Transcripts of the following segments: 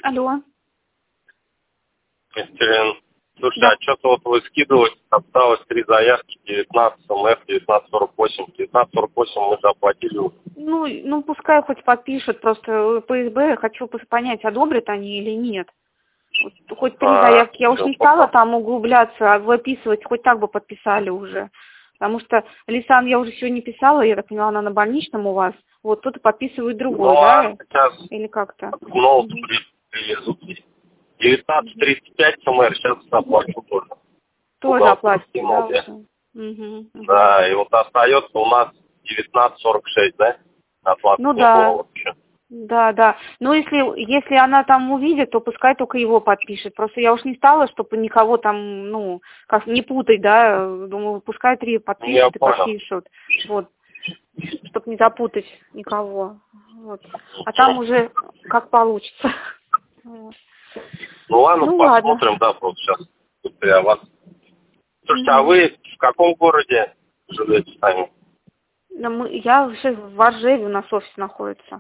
Алло. Екатерина, слушай, Да. а что-то вот вы скидываете, осталось 3 заявки, 19 МФ, 1948. 1948 мы заплатили. Ну, пускай хоть подпишут, просто ПСБ, я хочу понять, одобрят они или нет. Вот, хоть 3 заявки, я уж не стала там углубляться, выписывать, хоть так бы подписали уже. Потому что Лисан я уже сегодня писала, я так поняла, она на больничном у вас. Вот тут подписывают другой, да? Сейчас Или как-то? ноут привезут. 19.35 МР, сейчас заплачу тоже. Тоже оплатите, да, уже? Да, и вот остается у нас 19.46, да? Оплата ну не да. было вообще. Да. Ну, если она там увидит, то пускай только его подпишет. Просто я уж не стала, чтобы никого там, ну, как не путать, да. Думаю, пускай 3 подпишут и подпишут. Вот. Чтобы не запутать никого. Вот. А там уже как получится. Ну ладно, посмотрим, ладно. да, просто сейчас. Я вас... Слушайте, а вы в каком городе живете сами? Я вообще в Воржеве, у нас офис находится.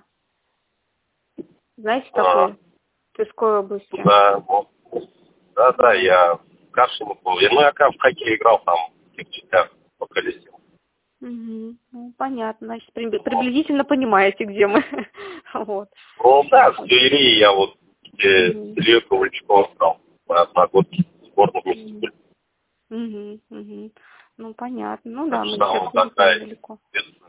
Знаете, такой? В Тверской области. Да, да, я в Кашине был. Я как в хоккей играл там, в тех частях поколесил. Ну, понятно. Значит, приблизительно понимаете, где мы. Вот. Ну да, в Твери я вот, где Илья Ковальчуков стал, мы одногодки в сборной вместе были. Ну, понятно. Ну да, мы сейчас такая недалеко.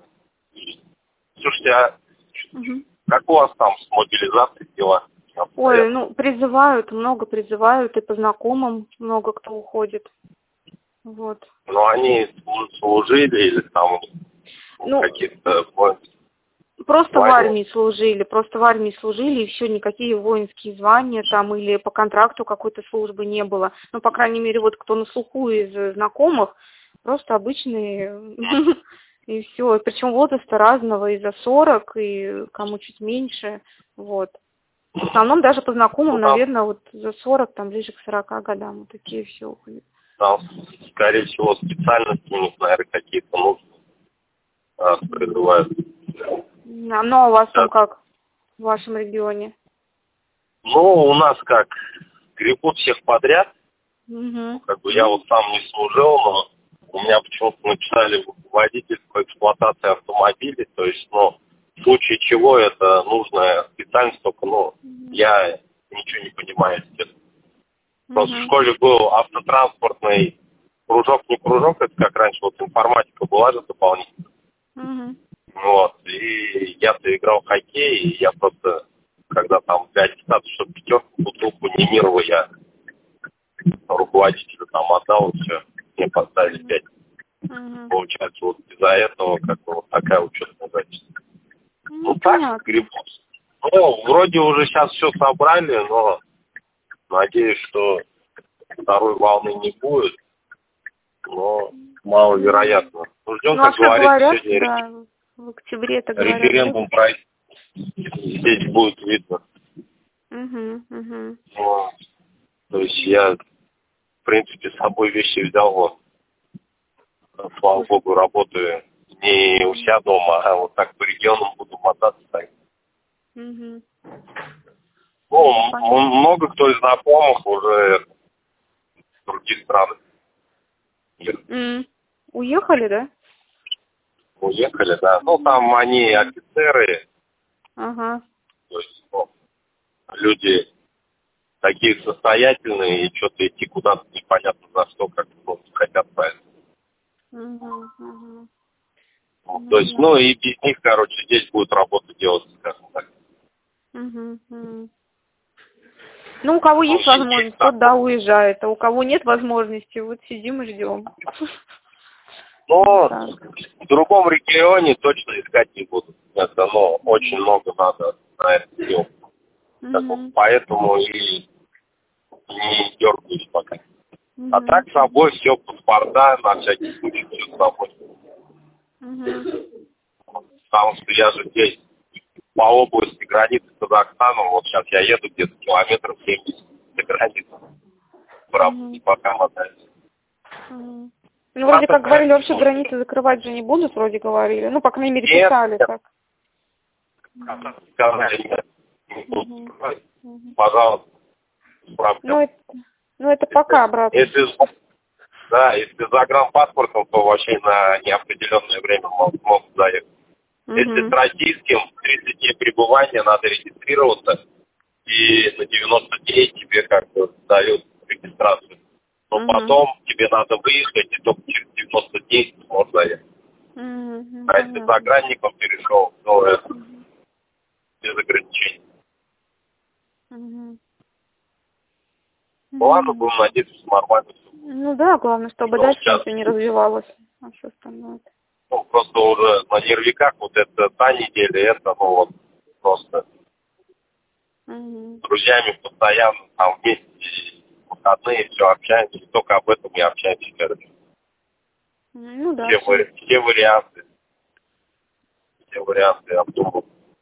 Слушайте, а как у вас там с мобилизацией дела? Ой, ну, призывают, много призывают, и по знакомым много кто уходит. Вот. Ну, они служили или там каких-то... Просто в армии служили, и все, никакие воинские звания там или по контракту какой-то службы не было. Ну, по крайней мере, вот кто на слуху из знакомых, просто обычные, и все. Причем возраста разного, и за 40, и кому чуть меньше, вот. В основном даже по знакомым, наверное, вот за 40, там ближе к 40 годам, вот такие все уходят. Там, скорее всего, специальности у них, наверное, какие-то нужны, призывают. Ну, а у вас там как в вашем регионе? Ну, у нас как, гребут всех подряд. Как бы я вот сам не служил, но у меня почему-то написали водитель по эксплуатации автомобилей. То есть, ну, в случае чего это нужная специальность, только, ну, я ничего не понимаю, естественно. Просто в школе был автотранспортный кружок, не кружок, это как раньше, вот информатика была же дополнительно. Вот, и я-то играл в хоккей, и я просто, когда там для аттестата, чтобы 5 бутылку Немирова я руководителю там отдал, и все, мне поставили 5. Получается, вот из-за этого как бы вот такая учетная запись. Ну так, грибут. Ну, вроде уже сейчас все собрали, но надеюсь, что второй волны не будет, но маловероятно. Ждем, как говорится, сегодня в октябре это говорят. Референдум пройдет, здесь будет видно. Вот. То есть я, в принципе, с собой вещи взял, вот. Слава богу, работаю не у себя дома, а вот так по регионам буду мотаться. Так. Ну, много кто из знакомых уже в других странах. Уехали, да? Уехали, да. Ну, там они офицеры. Ага. То есть, ну, люди такие состоятельные, и что-то идти куда-то непонятно за что, как просто хотят правильно. То есть, ну, и без них, короче, здесь будет работа делать, скажем так. Ну, у кого есть возможность, тот, да, уезжает, а у кого нет возможности, вот сидим и ждем. Но в другом регионе точно искать не буду. Это, ну, очень много надо на это делать. Поэтому и не дергаюсь пока. А так с собой все, паспорта, на всякий случай, все с собой. Потому что я же здесь по области границы с Казахстаном, вот сейчас я еду где-то километров 70 до границы. Правда, пока мотаюсь. Ну, вроде как говорили, вообще границы закрывать же не будут, вроде говорили. Ну, по крайней мере, писали так. Сказали, нет, не будут закрывать. пожалуйста, справка. Ну, это пока, брат. Если загранпаспортом, то вообще на неопределенное время могут заехать. Если с российским 30 дней пребывания надо регистрироваться, и на 90 дней тебе как бы дают регистрацию. Но потом тебе надо выехать, и только через 90 дней ты сможешь заехать. А если с огранником перешел, то это без ограничений. Ладно, будем надеяться, что нормально все. Ну да, главное, чтобы дальше все не развивалось. А все остальное. Ну, просто уже на нервиках вот это та неделя, это, ну вот, просто с друзьями постоянно там вместе, выходные, все общаемся, и только об этом и общаемся, короче. Ну да. Все варианты обдумывают.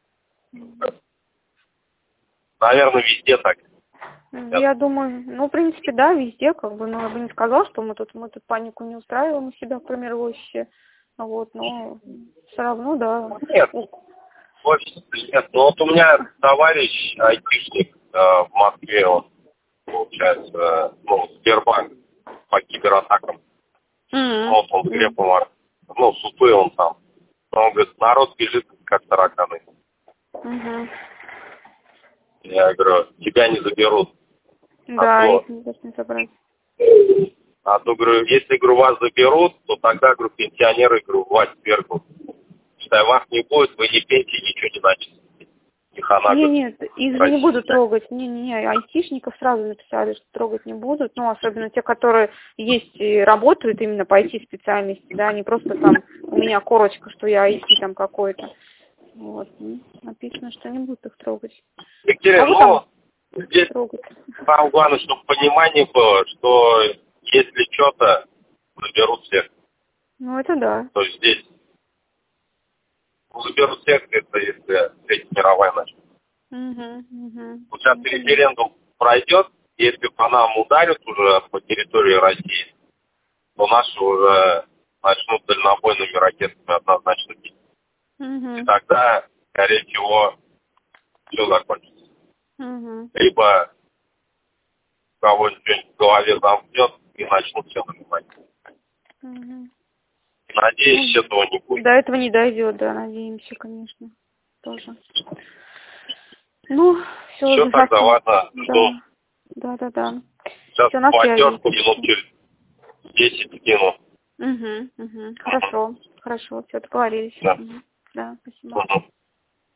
Наверное, везде так. Я думаю, ну, в принципе, да, везде, как бы, но я бы не сказала, что мы тут панику не устраиваем у себя, к примеру, в офисе. Вот, но все равно, да. Нет, в офисе нет. Но вот у меня товарищ айтишник в Москве, он, получается, Сбербанк по кибератакам. Вот он скрепом, супы он там. Он говорит, народ бежит как тараканы. Я говорю, тебя не заберут. Да, их не должны забрать. А то, говорю, если, говорю, вас заберут, то тогда, говорю, пенсионеры, говорю, власть свергнут. Считай, вас не будет, вы ни пенсии, ничего не начнете. Нет, их же не будут трогать. Не, айтишников сразу написали, что трогать не будут. Ну, особенно те, которые есть и работают именно по IT-специальности, да, не просто там у меня корочка, что я IT там какой-то. Вот, написано, что не будут их трогать. Екатерина, здесь самое главное, чтобы понимание было, что если что-то, заберут всех. Ну, это да. То есть здесь заберут всех, это если Третья мировая начнется. Вот сейчас референдум пройдет, если по нам ударят уже по территории России, то наши уже начнут дальнобойными ракетами однозначно бить. И тогда, скорее всего, все закончится. Либо кого-нибудь в голове замкнет и начнут все нажимать. Надеюсь, этого не будет. До этого не дойдет, да, надеемся, конечно, тоже. Ну, все тогда, ладно, жду. Да. Сейчас платежку минут через 10 кину. Хорошо, все, договорились. Да, спасибо.